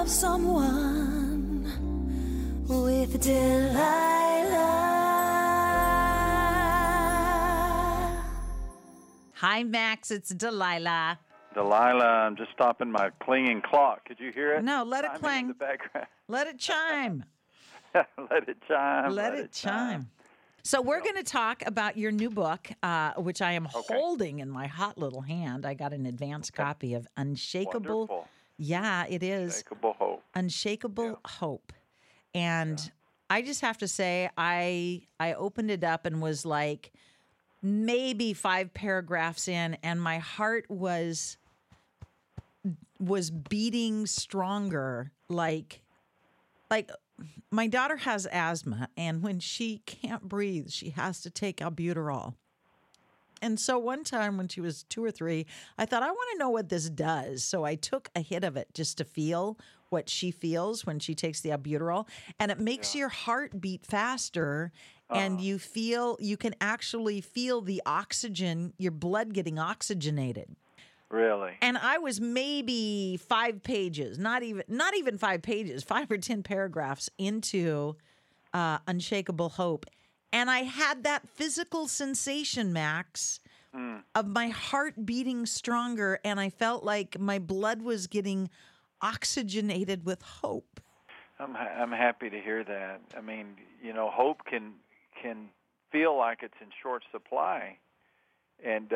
someone with Delilah. Hi, Max. It's Delilah. Delilah, I'm just stopping my clinging clock. Could you hear it? No, let it Chiming clang. in the background. Let it chime. Let it chime. Let it chime. So we're going to talk about your new book, which I am holding in my hot little hand. I got an advance copy of Unshakable. Wonderful. Yeah, it is. Unshakable Hope. Unshakable Hope. And I just have to say, I opened it up and was like maybe 5 paragraphs in, and my heart was beating stronger. Like my daughter has asthma, and when she can't breathe, she has to take albuterol. And so one time when she was 2 or 3, I thought, I want to know what this does. So I took a hit of it just to feel what she feels when she takes the albuterol. And it makes your heart beat faster. And you can actually feel the oxygen, your blood getting oxygenated. Really? And I was maybe 5 pages, not even 5 pages, 5 or 10 paragraphs into Unshakable Hope. And I had that physical sensation, Max, of my heart beating stronger. And I felt like my blood was getting oxygenated with hope. I'm happy to hear that. I mean, hope can feel like it's in short supply. And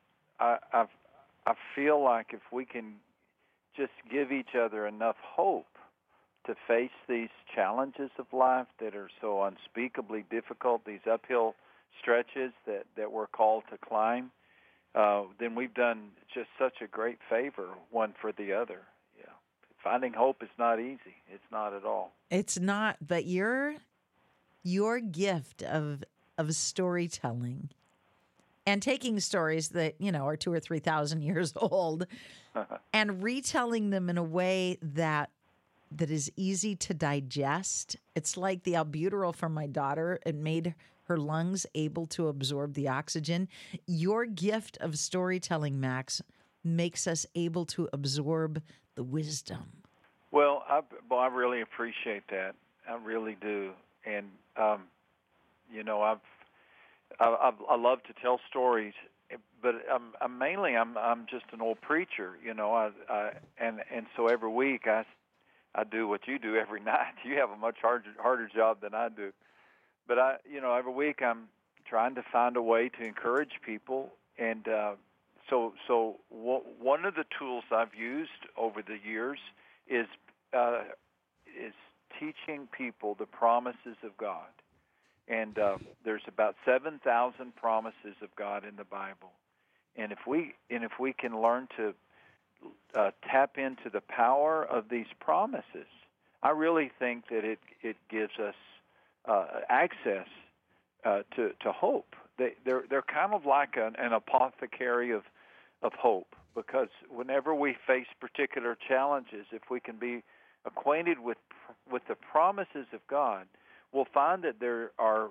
I feel like if we can just give each other enough hope to face these challenges of life that are so unspeakably difficult, these uphill stretches that we're called to climb, then we've done just such a great favor one for the other. Yeah. Finding hope is not easy. It's not at all. It's not, but your gift of storytelling and taking stories that, are 2,000 or 3,000 years old and retelling them in a way that is easy to digest. It's like the albuterol for my daughter. It made her lungs able to absorb the oxygen. Your gift of storytelling, Max, makes us able to absorb the wisdom. Well, I really appreciate that. I really do. And, I love to tell stories, but I'm just an old preacher, and so every week I do what you do every night. You have a much harder job than I do, but every week I'm trying to find a way to encourage people, and so one of the tools I've used over the years is teaching people the promises of God. And there's about 7,000 promises of God in the Bible, and if we can learn to tap into the power of these promises, I really think that it gives us access to hope. They're kind of like an apothecary of hope, because whenever we face particular challenges, if we can be acquainted with the promises of God, we'll find that there are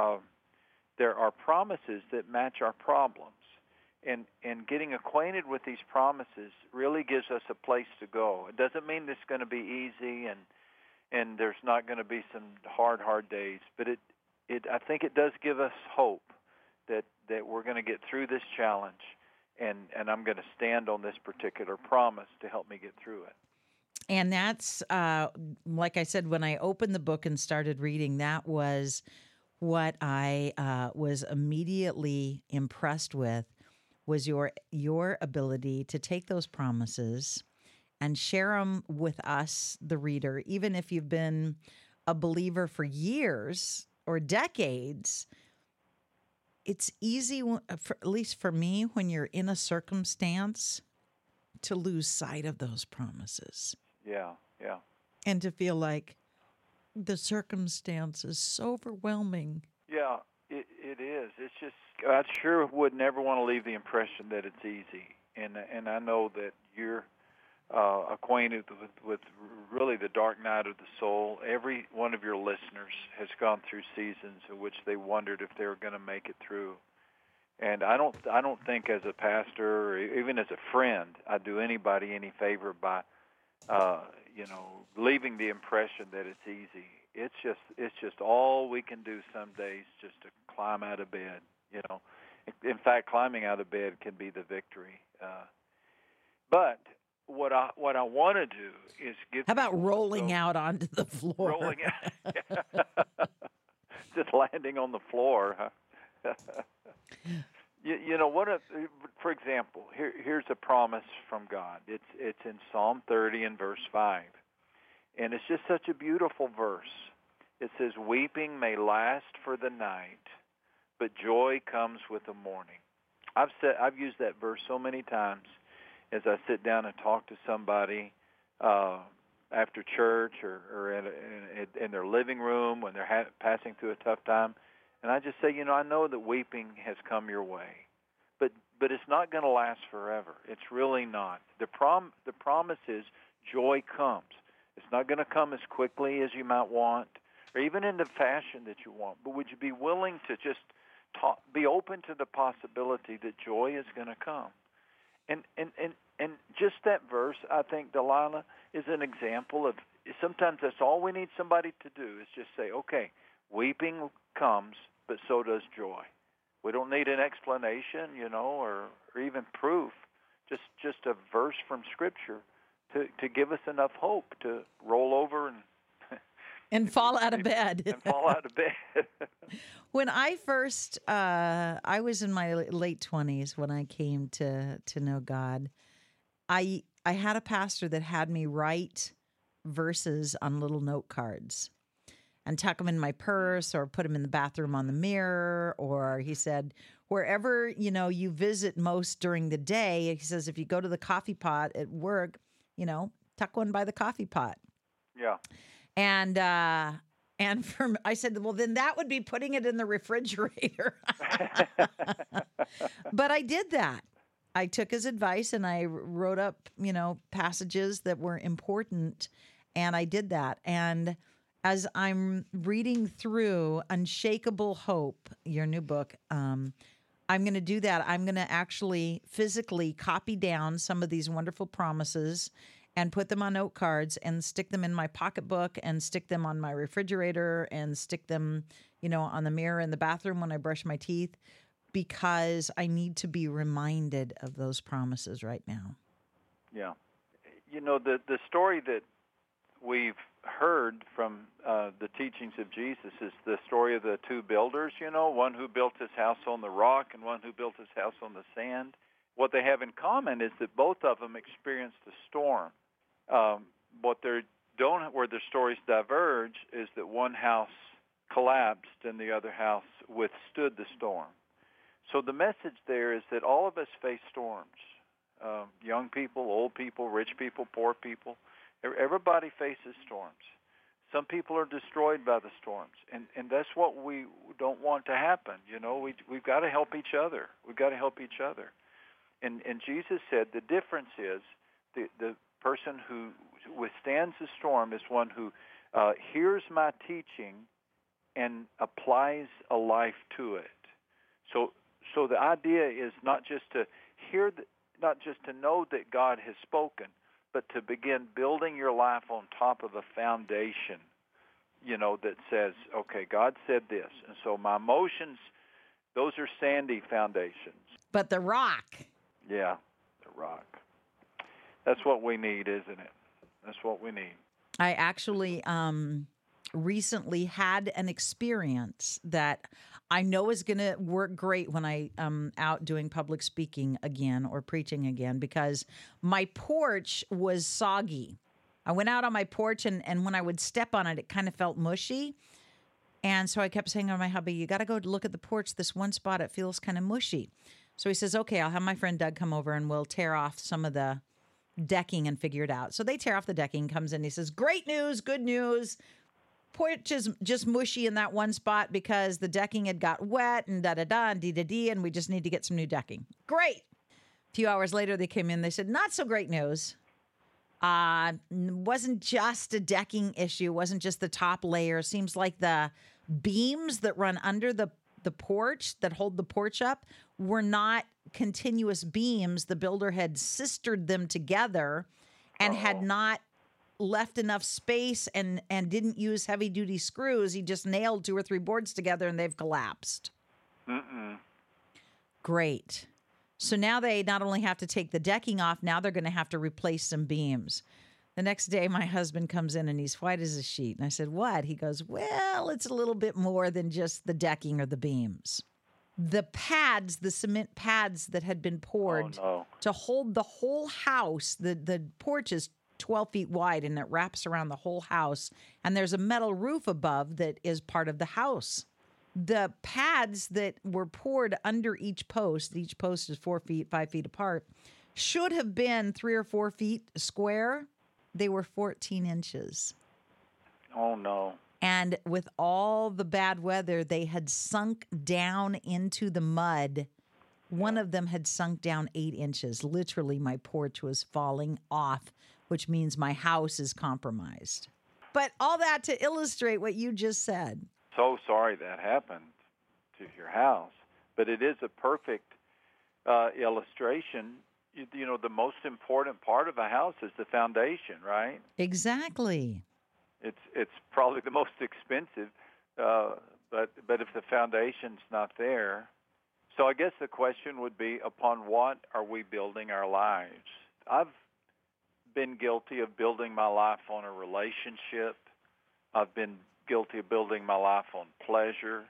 promises that match our problems, and getting acquainted with these promises really gives us a place to go. It doesn't mean it's going to be easy, and there's not going to be some hard days, but I think it does give us hope that we're going to get through this challenge, and I'm going to stand on this particular promise to help me get through it. And that's, like I said, when I opened the book and started reading, that was what I was immediately impressed with, was your ability to take those promises and share them with us, the reader, even if you've been a believer for years or decades. It's easy, at least for me, when you're in a circumstance, to lose sight of those promises. Yeah. And to feel like the circumstance is so overwhelming. Yeah, it is. It's just, I sure would never want to leave the impression that it's easy. And I know that you're acquainted with really the dark night of the soul. Every one of your listeners has gone through seasons in which they wondered if they were going to make it through. And I don't think as a pastor or even as a friend I do anybody any favor by leaving the impression that it's easy. It's just all we can do some days, just to climb out of bed. In fact, climbing out of bed can be the victory. But what I want to do is give. How about rolling out onto the floor? Rolling out, just landing on the floor. Huh? For example, here's a promise from God. It's in Psalm 30 and verse 5, and it's just such a beautiful verse. It says, "Weeping may last for the night, but joy comes with the morning." I've used that verse so many times as I sit down and talk to somebody after church or in their living room when they're passing through a tough time. And I just say, I know that weeping has come your way, but it's not going to last forever. It's really not. The promise is joy comes. It's not going to come as quickly as you might want, or even in the fashion that you want. But would you be willing to just be open to the possibility that joy is going to come? And just that verse, I think, Delilah, is an example of sometimes that's all we need somebody to do is just say, okay, weeping comes, but so does joy. We don't need an explanation, or even proof. Just a verse from Scripture to give us enough hope to roll over and fall out of bed. And fall out of bed. When I first, I was in my late 20s when I came to know God. I had a pastor that had me write verses on little note cards and tuck them in my purse or put them in the bathroom on the mirror. Or he said, wherever, you visit most during the day, he says, if you go to the coffee pot at work, tuck one by the coffee pot. Yeah. And I said, well, then that would be putting it in the refrigerator. But I did that. I took his advice and I wrote up, passages that were important, and I did that. And as I'm reading through Unshakable Hope, your new book, I'm going to do that. I'm going to actually physically copy down some of these wonderful promises and put them on note cards and stick them in my pocketbook and stick them on my refrigerator and stick them, on the mirror in the bathroom when I brush my teeth, because I need to be reminded of those promises right now. Yeah. The story that we've heard from the teachings of Jesus is the story of the two builders, one who built his house on the rock and one who built his house on the sand. What they have in common is that both of them experienced a storm. Where their stories diverge is that one house collapsed and the other house withstood the storm. So the message there is that all of us face storms. Young people, old people, rich people, poor people. Everybody faces storms. Some people are destroyed by the storms, and that's what we don't want to happen. We've got to help each other. We've got to help each other. And Jesus said the difference is the person who withstands the storm is one who hears my teaching and applies a life to it. So the idea is not just to hear, not just to know that God has spoken, but to begin building your life on top of a foundation, that says, okay, God said this. And so my emotions, those are sandy foundations. But the rock. Yeah, the rock. That's what we need, isn't it? That's what we need. I actually recently had an experience that I know is going to work great when I am out doing public speaking again or preaching again, because my porch was soggy. I went out on my porch, and when I would step on it, it kind of felt mushy. And so I kept saying to my hubby, you got to go look at the porch. This one spot, it feels kind of mushy. So he says, okay, I'll have my friend Doug come over and we'll tear off some of the decking and figure it out. So they tear off the decking, comes in, he says, great news, good news. Porch is just mushy in that one spot because the decking had got wet and da-da-da and dee-da-dee, and we just need to get some new decking. Great. A few hours later, they came in. They said, not so great news. Wasn't just a decking issue. Wasn't just the top layer. Seems like the beams that run under the porch that hold the porch up were not continuous beams. The builder had sistered them together and had not left enough space and didn't use heavy duty screws. He just nailed 2 or 3 boards together and they've collapsed. Mm-mm. Great. So now they not only have to take the decking off, now they're going to have to replace some beams. The next day, my husband comes in and he's white as a sheet. And I said, what? He goes, well, it's a little bit more than just the decking or the beams. The pads, the cement pads that had been poured to hold the whole house, the porch is 12 feet wide and it wraps around the whole house. And there's a metal roof above that is part of the house. The pads that were poured under each post is 4 feet, 5 feet apart, should have been 3 or 4 feet square. They were 14 inches. Oh, no. And with all the bad weather, they had sunk down into the mud. One of them had sunk down 8 inches. Literally, my porch was falling off, which means my house is compromised. But all that to illustrate what you just said. So sorry that happened to your house. But it is a perfect illustration. You know, the most important part of a house is the foundation, right? Exactly. It's probably the most expensive, but if the foundation's not there, so I guess the question would be, upon what are we building our lives? I've been guilty of building my life on a relationship. I've been guilty of building my life on pleasure.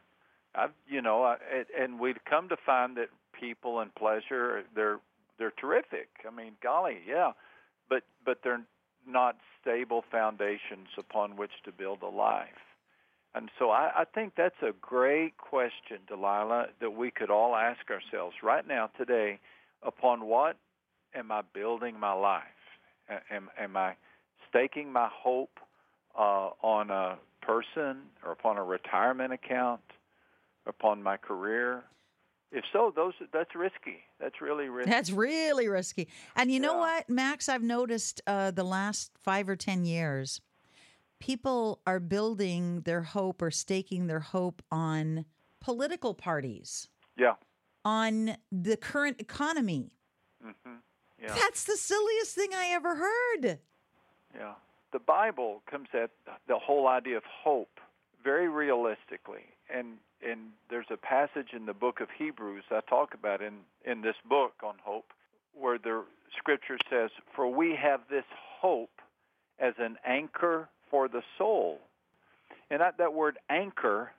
And we've come to find that people and pleasure, they're terrific. I mean, golly, yeah, but they're not stable foundations upon which to build a life. And so I think that's a great question, Delilah, that we could all ask ourselves right now, today, upon what am I building my life? Am I staking my hope on a person or upon a retirement account, upon my career? If so, that's risky. That's really risky. That's really risky. And you know what, Max, I've noticed the last 5 or 10 years, people are building their hope or staking their hope on political parties. Yeah. On the current economy. Mm-hmm. Yeah. That's the silliest thing I ever heard. Yeah. The Bible comes at the whole idea of hope very realistically. And there's a passage in the book of Hebrews I talk about in this book on hope, where the scripture says, "For we have this hope as an anchor for the soul." And that word anchor,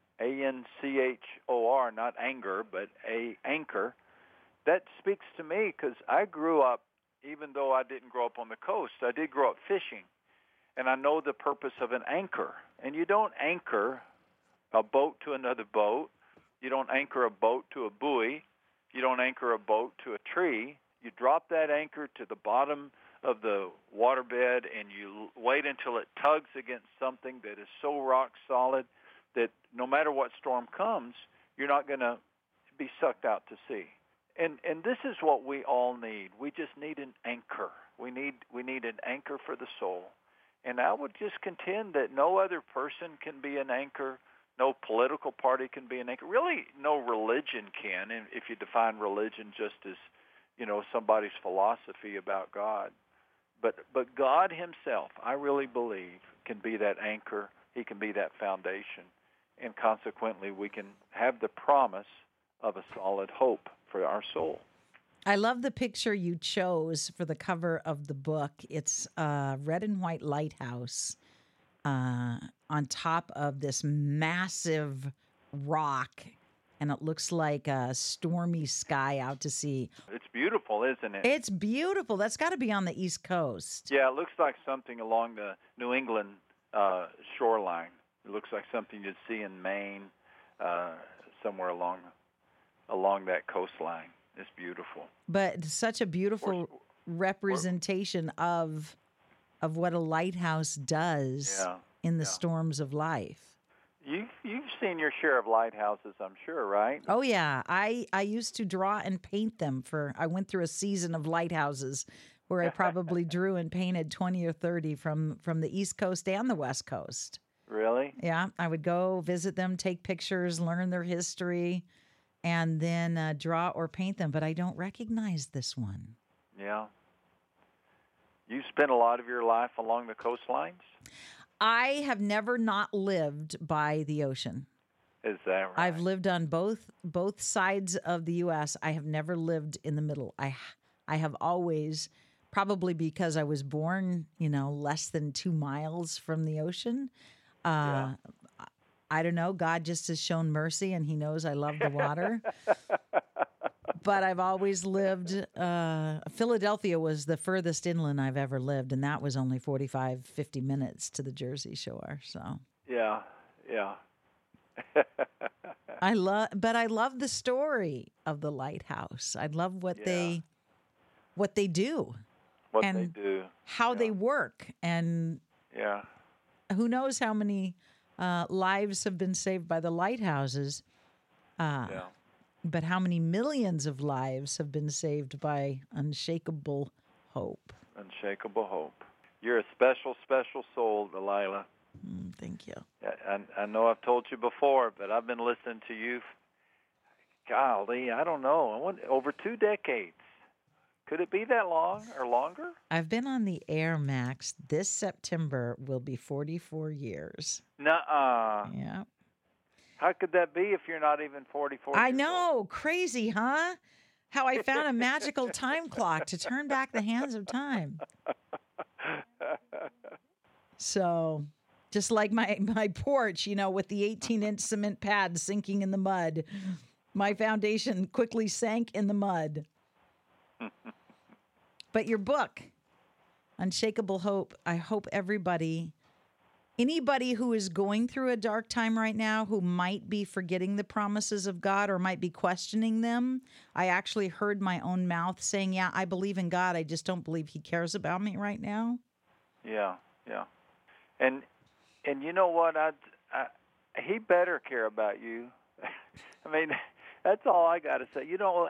A-N-C-H-O-R, not anger, but anchor, that speaks to me because I grew up, even though I didn't grow up on the coast, I did grow up fishing. And I know the purpose of an anchor. And you don't anchor a boat to another boat. You don't anchor a boat to a buoy. You don't anchor a boat to a tree. You drop that anchor to the bottom of the waterbed and you wait until it tugs against something that is so rock solid that no matter what storm comes, you're not going to be sucked out to sea. And this is what we all need. We just need an anchor. We need an anchor for the soul. And I would just contend that no other person can be an anchor. No political party can be an anchor. Really, no religion can, if you define religion just as, somebody's philosophy about God. But God himself, I really believe, can be that anchor. He can be that foundation. And consequently, we can have the promise of a solid hope for our soul. I love the picture you chose for the cover of the book. It's a red and white lighthouse on top of this massive rock, and it looks like a stormy sky out to sea. It's beautiful, isn't it? It's beautiful. That's got to be on the East Coast. Yeah, it looks like something along the New England shoreline. It looks like something you'd see in Maine, somewhere along that coastline. It's beautiful. But such a beautiful representation of what a lighthouse does in the storms of life. You've seen your share of lighthouses, I'm sure, right? Oh, yeah. I used to draw and paint them. I went through a season of lighthouses where I probably drew and painted 20 or 30 from the East Coast and the West Coast. Really? Yeah. I would go visit them, take pictures, learn their history, and then draw or paint them. But I don't recognize this one. Yeah. You spent a lot of your life along the coastlines? I have never not lived by the ocean. Is that right? I've lived on both sides of the U.S. I have never lived in the middle. I have always, probably because I was born, less than 2 miles from the ocean. Yeah. I don't know. God just has shown mercy, and He knows I love the water. But I've always lived. Philadelphia was the furthest inland I've ever lived, and that was only 45, 50 minutes to the Jersey Shore. So Yeah. I love the story of the lighthouse. I love what they do, What and they do. how they work, and Yeah. who knows how many lives have been saved by the lighthouses. Yeah. But how many millions of lives have been saved by unshakable hope? Unshakable hope. You're a special, special soul, Delilah. Thank you. I know I've told you before, but I've been listening to you, golly, I don't know, over 2 decades. Could it be that long or longer? I've been on the air, Max. This September will be 44 years. Nuh-uh. Yeah. How could that be if you're not even 44 I years know. old? Crazy, huh? How I found a magical time clock to turn back the hands of time. So, just like my porch, with the 18-inch cement pad sinking in the mud, my foundation quickly sank in the mud. But your book, Unshakable Hope, I hope anybody who is going through a dark time right now, who might be forgetting the promises of God or might be questioning them. I actually heard my own mouth saying, yeah, I believe in God. I just don't believe He cares about me right now. Yeah. And you know what? He better care about you. I mean, that's all I got to say.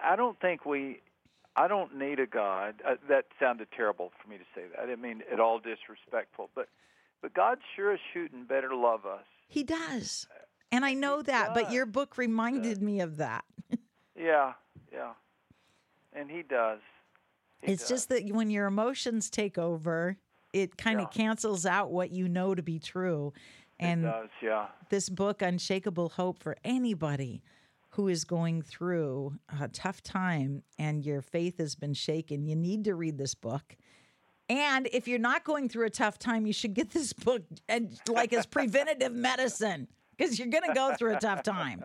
I don't need a God. That sounded terrible for me to say that. I didn't mean at all disrespectful, but God sure is shooting better to love us. He does. And I know that, but your book reminded me of that. Yeah. And He does. It's just that when your emotions take over, it kind of cancels out what you know to be true. And it does, yeah. This book, Unshakable Hope, for anybody who is going through a tough time and your faith has been shaken, you need to read this book. And if you're not going through a tough time, you should get this book and as preventative medicine, because you're going to go through a tough time.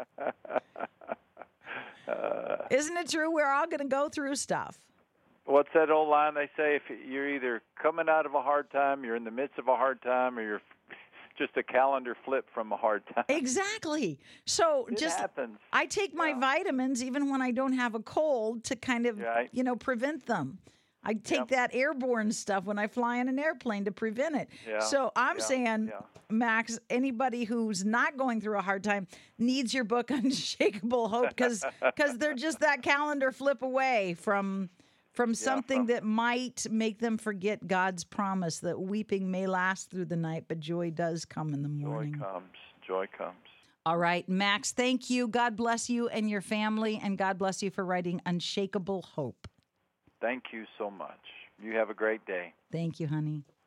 Isn't it true? We're all going to go through stuff. What's that old line they say? If you're either coming out of a hard time, you're in the midst of a hard time, or you're just a calendar flip from a hard time. Exactly. So it happens. I take my vitamins even when I don't have a cold to kind of, prevent them. I take that airborne stuff when I fly in an airplane to prevent it. Yeah. So I'm saying, Max, anybody who's not going through a hard time needs your book, Unshakable Hope, because they're just that calendar flip away from something that might make them forget God's promise that weeping may last through the night, but joy does come in the morning. Joy comes. All right, Max, thank you. God bless you and your family, and God bless you for writing Unshakable Hope. Thank you so much. You have a great day. Thank you, honey.